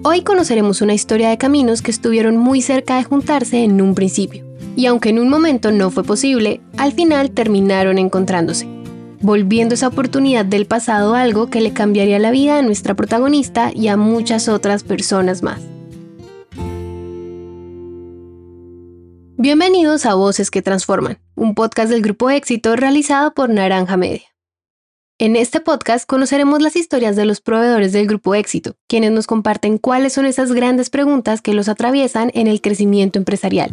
Hoy conoceremos una historia de caminos que estuvieron muy cerca de juntarse en un principio, y aunque en un momento no fue posible, al final terminaron encontrándose, volviendo esa oportunidad del pasado algo que le cambiaría la vida a nuestra protagonista y a muchas otras personas más. Bienvenidos a Voces que Transforman, un podcast del Grupo Éxito realizado por Naranja Media. En este podcast conoceremos las historias de los proveedores del Grupo Éxito, quienes nos comparten cuáles son esas grandes preguntas que los atraviesan en el crecimiento empresarial.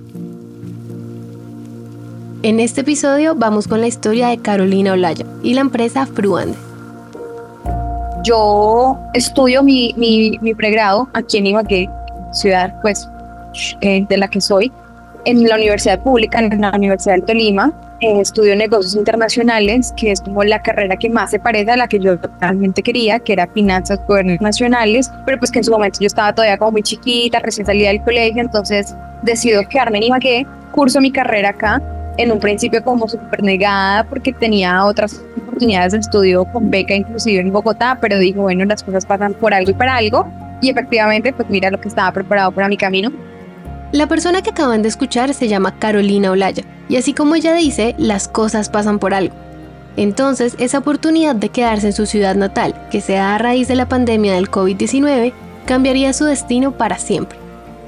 En este episodio vamos con la historia de Carolina Olaya y la empresa Fruandes. Yo estudio mi pregrado aquí en Ibagué, ciudad de la que soy, en la universidad pública, en la Universidad del Tolima. Estudio negocios internacionales, que es como la carrera que más se parece a la que yo realmente quería, que era finanzas internacionales, pero pues que en su momento yo estaba todavía como muy chiquita, recién salida del colegio, entonces decido quedarme en Ibagué, curso mi carrera acá, en un principio como súper negada porque tenía otras oportunidades de estudio con beca inclusive en Bogotá, pero digo, bueno, las cosas pasan por algo y para algo, y efectivamente pues mira lo que estaba preparado para mi camino. La persona que acaban de escuchar se llama Carolina Olaya, y así como ella dice, las cosas pasan por algo. Entonces, esa oportunidad de quedarse en su ciudad natal, que se da a raíz de la pandemia del COVID-19, cambiaría su destino para siempre.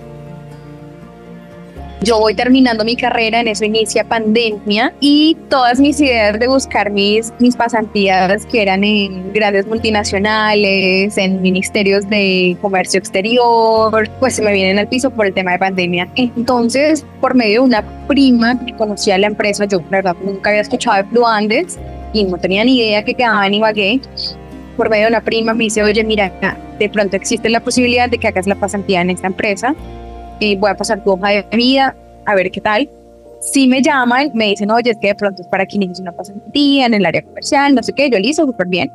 Yo voy terminando mi carrera, en eso inicia pandemia y todas mis ideas de buscar mis pasantías que eran en grandes multinacionales, en ministerios de comercio exterior, pues se me vienen al piso por el tema de pandemia. Entonces, por medio de una prima que conocía la empresa, yo la verdad nunca había escuchado de Fruandes y no tenía ni idea que quedaba en Ibagué. Por medio de una prima me dice, oye, mira, de pronto existe la posibilidad de que hagas la pasantía en esta empresa. Voy a pasar tu hoja de vida, a ver qué tal. Si me llaman, me dicen, oye, es que de pronto es para que inicies una pasantía en el área comercial, no sé qué, yo listo, súper bien.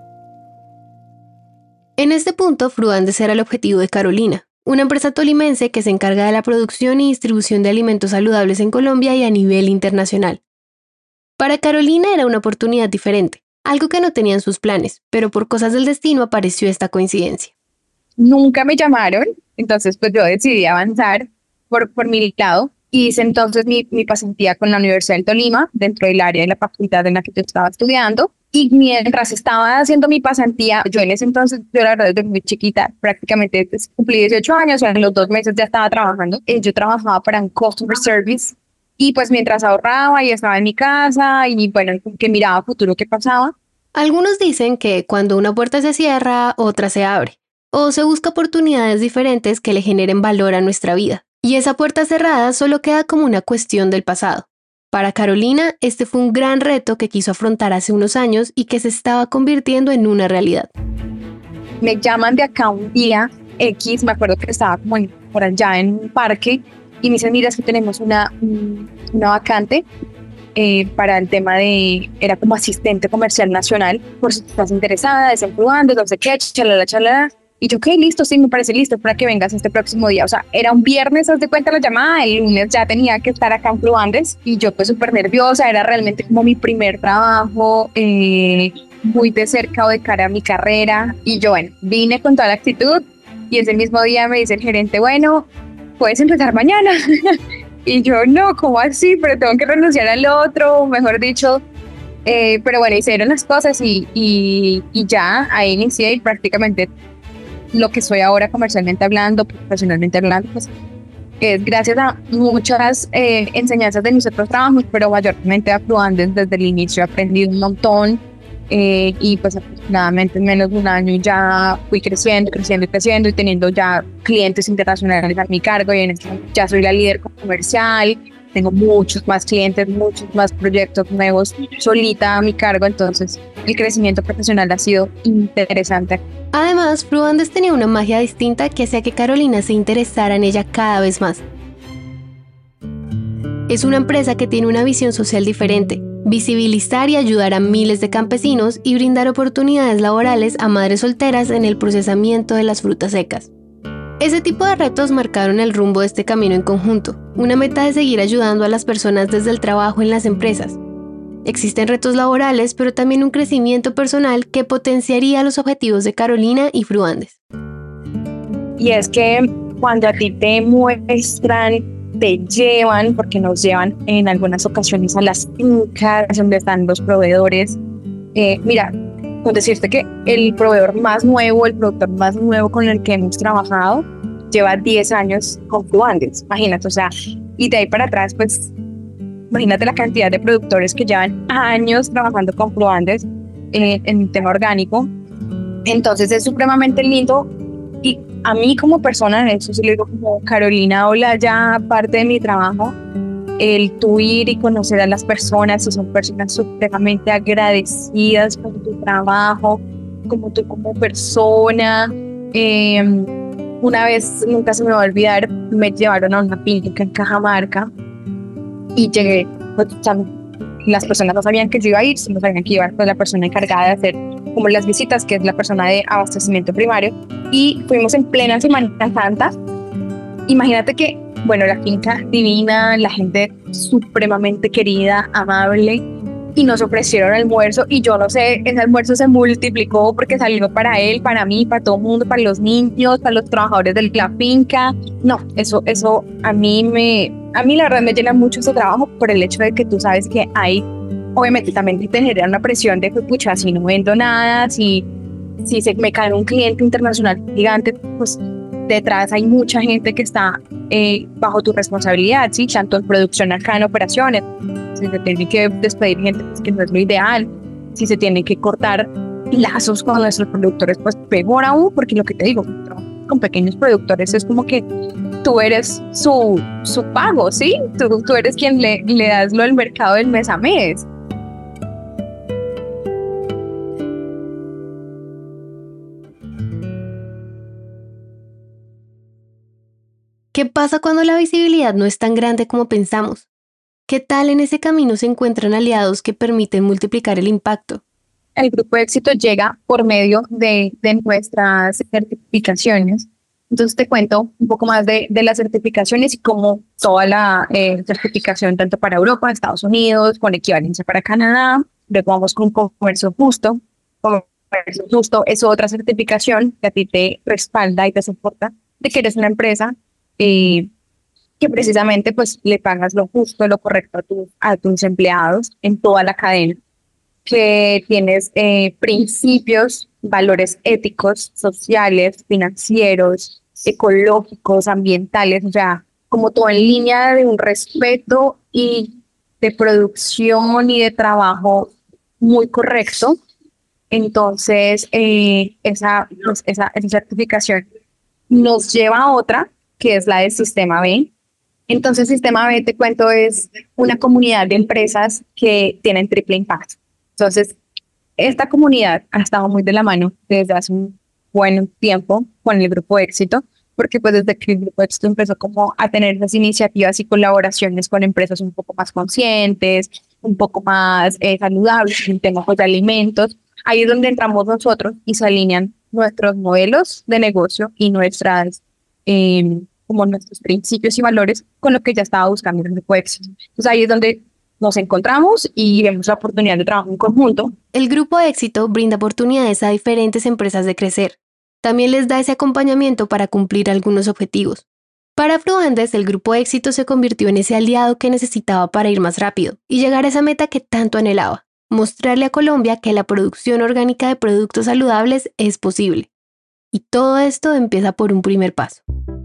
En este punto, Fruandes era el objetivo de Carolina, una empresa tolimense que se encarga de la producción y distribución de alimentos saludables en Colombia y a nivel internacional. Para Carolina era una oportunidad diferente, algo que no tenía en sus planes, pero por cosas del destino apareció esta coincidencia. Nunca me llamaron, entonces pues yo decidí avanzar por mi lado. Hice entonces mi pasantía con la Universidad del Tolima, dentro del área de la facultad en la que yo estaba estudiando. Y mientras estaba haciendo mi pasantía, yo en ese entonces, yo la verdad desde muy chiquita, prácticamente cumplí 18 años, o sea, en los 2 meses ya estaba trabajando. Yo trabajaba para un customer service y pues mientras ahorraba y estaba en mi casa y bueno, que miraba a futuro qué pasaba. Algunos dicen que cuando una puerta se cierra, otra se abre, o se busca oportunidades diferentes que le generen valor a nuestra vida. Y esa puerta cerrada solo queda como una cuestión del pasado. Para Carolina, este fue un gran reto que quiso afrontar hace unos años y que se estaba convirtiendo en una realidad. Me llaman de acá un día X, me acuerdo que estaba como por allá en un parque, y me dicen, mira, es que tenemos una vacante para el tema era como asistente comercial nacional, por si estás interesada, desenfluando, no sé qué, chalala, chalala. Y yo, ok, listo, sí, me parece listo para que vengas este próximo día. O sea, era un viernes, haz de cuenta la llamada, el lunes ya tenía que estar acá en Fruandes y yo pues súper nerviosa, era realmente como mi primer trabajo, muy de cerca o de cara a mi carrera. Y yo, bueno, vine con toda la actitud y ese mismo día me dice el gerente, bueno, puedes empezar mañana. Y yo, no, ¿cómo así? Pero tengo que renunciar al otro, mejor dicho. Pero bueno, hicieron las cosas y ya ahí inicié y prácticamente lo que soy ahora comercialmente hablando, profesionalmente hablando, pues es gracias a muchas enseñanzas de mis otros trabajos, pero mayormente a Fruandes desde el inicio he aprendido un montón y pues aproximadamente en menos de un año ya fui creciendo y teniendo ya clientes internacionales a mi cargo y en este momento ya soy la líder comercial. Tengo muchos más clientes, muchos más proyectos nuevos solita a mi cargo, entonces el crecimiento profesional ha sido interesante. Además, Fruandes tenía una magia distinta que hacía que Carolina se interesara en ella cada vez más. Es una empresa que tiene una visión social diferente, visibilizar y ayudar a miles de campesinos y brindar oportunidades laborales a madres solteras en el procesamiento de las frutas secas. Ese tipo de retos marcaron el rumbo de este camino en conjunto, una meta de seguir ayudando a las personas desde el trabajo en las empresas. Existen retos laborales, pero también un crecimiento personal que potenciaría los objetivos de Carolina y Fruandes. y es que cuando a ti te muestran, te llevan, porque nos llevan en algunas ocasiones a las fincas donde están los proveedores. Mira, con decirte que el proveedor más nuevo, el productor más nuevo con el que hemos trabajado, lleva 10 años con Fluandes, imagínate, o sea, y de ahí para atrás, pues, imagínate la cantidad de productores que llevan años trabajando con Fluandes en el tema orgánico. Entonces es supremamente lindo, y a mí como persona, eso sí le digo como Carolina, hola, ya parte de mi trabajo, el tú ir y conocer a las personas, y son personas supremamente agradecidas por tu trabajo, como tú como persona. Una vez, nunca se me va a olvidar, me llevaron a una finca en Cajamarca y llegué, pues, las personas no sabían que yo iba a ir, sino sabían que iba con la persona encargada de hacer como las visitas, que es la persona de abastecimiento primario, y fuimos en plena Semana Santa. Imagínate que, bueno, la finca divina, la gente supremamente querida, amable, y nos ofrecieron almuerzo, y yo no sé, ese almuerzo se multiplicó porque salió para él, para mí, para todo el mundo, para los niños, para los trabajadores de la finca. No, eso a mí la verdad me llena mucho ese trabajo, por el hecho de que tú sabes que hay, obviamente también te genera una presión de que, pucha, si no vendo nada, si se me cae un cliente internacional gigante, pues detrás hay mucha gente que está bajo tu responsabilidad, ¿sí? Tanto en producción acá en operaciones. Si se tiene que despedir gente, pues que no es lo ideal. Si se tiene que cortar lazos con nuestros productores, pues peor aún, porque lo que te digo, con pequeños productores es como que tú eres su pago, ¿sí? Tú eres quien le das lo del mercado del mes a mes. ¿Qué pasa cuando la visibilidad no es tan grande como pensamos? ¿Qué tal en ese camino se encuentran aliados que permiten multiplicar el impacto? El grupo de éxito llega por medio de nuestras certificaciones. Entonces te cuento un poco más de las certificaciones y cómo toda la certificación, tanto para Europa, Estados Unidos, con equivalencia para Canadá. Luego vamos con comercio justo. Comercio justo es otra certificación que a ti te respalda y te soporta de que eres una empresa que precisamente pues le pagas lo justo, lo correcto a tus empleados en toda la cadena, que tienes principios, valores éticos, sociales, financieros, ecológicos, ambientales, o sea, como todo en línea de un respeto y de producción y de trabajo muy correcto. Entonces, esa certificación nos lleva a otra, que es la del Sistema B. Entonces, Sistema B, te cuento, es una comunidad de empresas que tienen triple impacto. Entonces, esta comunidad ha estado muy de la mano desde hace un buen tiempo con el Grupo Éxito, porque pues desde que el Grupo Éxito empezó como a tener esas iniciativas y colaboraciones con empresas un poco más conscientes, un poco más saludables en temas de alimentos, ahí es donde entramos nosotros y se alinean nuestros modelos de negocio y como nuestros principios y valores con lo que ya estaba buscando el Grupo Éxito. Entonces ahí es donde nos encontramos y vemos la oportunidad de trabajo en conjunto. El Grupo Éxito brinda oportunidades a diferentes empresas de crecer. También les da ese acompañamiento para cumplir algunos objetivos. Para Fluandes, el Grupo Éxito se convirtió en ese aliado que necesitaba para ir más rápido y llegar a esa meta que tanto anhelaba: mostrarle a Colombia que la producción orgánica de productos saludables es posible. Y todo esto empieza por un primer paso.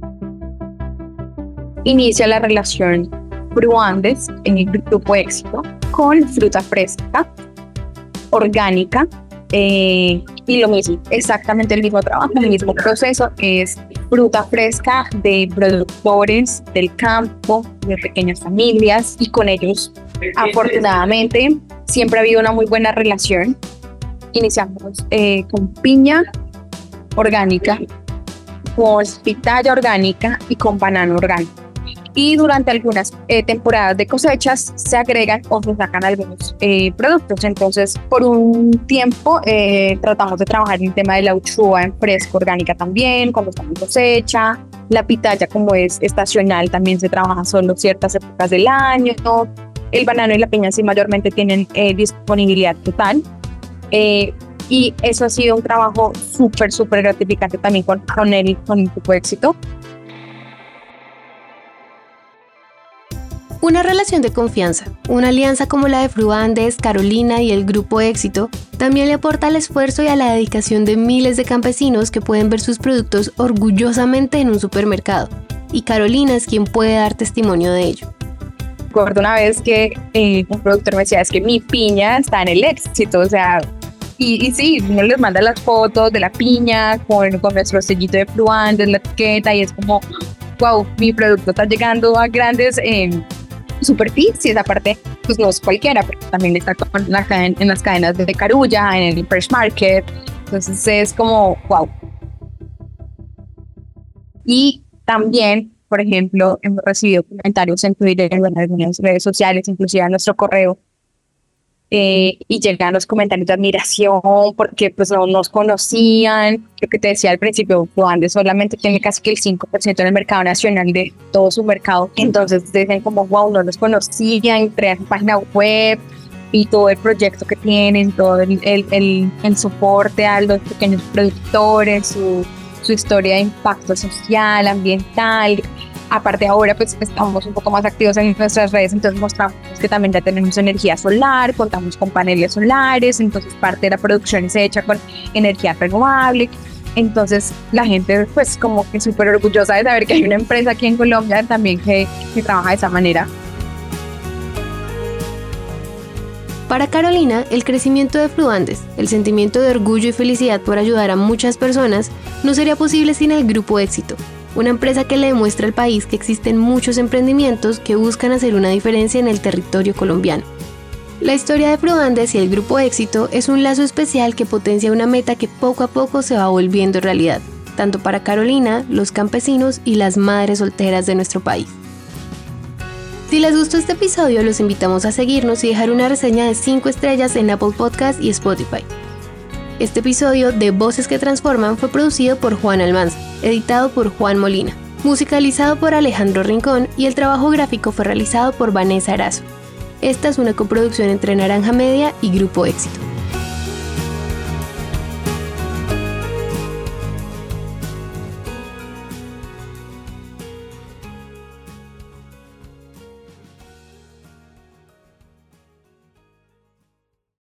Inicia la relación Fluandes en el Grupo Éxito con fruta fresca, orgánica, y lo mismo, exactamente el mismo trabajo, el mismo proceso. Es fruta fresca de productores del campo, de pequeñas familias, y con ellos, afortunadamente, siempre ha habido una muy buena relación. Iniciamos con piña orgánica, con pitaya orgánica y con banano orgánico. Y durante algunas temporadas de cosechas se agregan o se sacan algunos productos. Entonces, por un tiempo tratamos de trabajar el tema de la uchuva en fresco orgánica también, cuando estamos en cosecha. La pitaya, como es estacional, también se trabaja solo ciertas épocas del año. El banano y la piña sí mayormente tienen disponibilidad total. Y eso ha sido un trabajo súper, súper gratificante también con el Grupo Éxito. Una relación de confianza, una alianza como la de Fruandes, Carolina y el Grupo Éxito, también le aporta al esfuerzo y a la dedicación de miles de campesinos que pueden ver sus productos orgullosamente en un supermercado. Y Carolina es quien puede dar testimonio de ello. Recuerdo una vez que un productor me decía, es que mi piña está en el Éxito, o sea, y sí, uno les manda las fotos de la piña con nuestro sellito de Fruandes, la etiqueta, y es como, wow, mi producto está llegando a grandes superficies. Aparte, pues no es cualquiera, porque también está en las cadenas de Carulla, en el Fresh Market, entonces es como, wow. Y también, por ejemplo, hemos recibido comentarios en Twitter, en algunas redes sociales, inclusive a nuestro correo, y llegan los comentarios de admiración porque pues no nos conocían. Lo que te decía al principio, Fruandes solamente tiene casi que el 5% en el mercado nacional de todo su mercado, entonces dicen como wow, no los conocían, crean su página web y todo el proyecto que tienen, todo el soporte a los pequeños productores, su historia de impacto social, ambiental. Aparte ahora pues estamos un poco más activos en nuestras redes, entonces mostramos que también ya tenemos energía solar, contamos con paneles solares, entonces parte de la producción se hecha con energía renovable. Entonces la gente pues como que súper orgullosa de saber que hay una empresa aquí en Colombia también que trabaja de esa manera. Para Carolina, el crecimiento de Fruandes, el sentimiento de orgullo y felicidad por ayudar a muchas personas, no sería posible sin el Grupo Éxito, una empresa que le demuestra al país que existen muchos emprendimientos que buscan hacer una diferencia en el territorio colombiano. La historia de Fruandes y el Grupo Éxito es un lazo especial que potencia una meta que poco a poco se va volviendo realidad, tanto para Carolina, los campesinos y las madres solteras de nuestro país. Si les gustó este episodio, los invitamos a seguirnos y dejar una reseña de 5 estrellas en Apple Podcast y Spotify. Este episodio de Voces que Transforman fue producido por Juan Almanza, editado por Juan Molina, musicalizado por Alejandro Rincón y el trabajo gráfico fue realizado por Vanessa Arazo. Esta es una coproducción entre Naranja Media y Grupo Éxito.